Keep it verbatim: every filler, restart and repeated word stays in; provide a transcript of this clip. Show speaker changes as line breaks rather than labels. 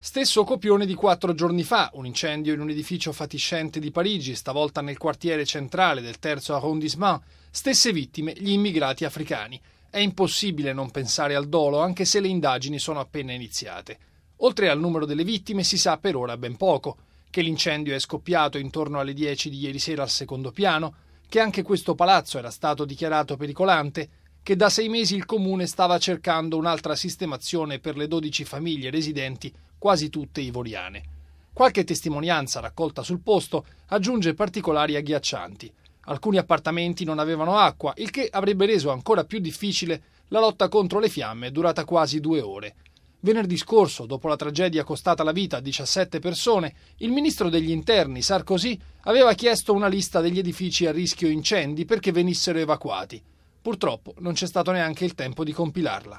Stesso copione di quattro giorni fa, un incendio in un edificio fatiscente di Parigi, stavolta nel quartiere centrale del terzo arrondissement, stesse vittime gli immigrati africani. È impossibile non pensare al dolo, anche se le indagini sono appena iniziate. Oltre al numero delle vittime si sa per ora ben poco, che l'incendio è scoppiato intorno alle dieci di ieri sera al secondo piano, che anche questo palazzo era stato dichiarato pericolante, che da sei mesi il comune stava cercando un'altra sistemazione per le dodici famiglie residenti, quasi tutte ivoriane. Qualche testimonianza raccolta sul posto aggiunge particolari agghiaccianti. Alcuni appartamenti non avevano acqua, il che avrebbe reso ancora più difficile la lotta contro le fiamme durata quasi due ore. Venerdì scorso, dopo la tragedia costata la vita a diciassette persone, il ministro degli interni Sarkozy aveva chiesto una lista degli edifici a rischio incendi perché venissero evacuati. Purtroppo non c'è stato neanche il tempo di compilarla.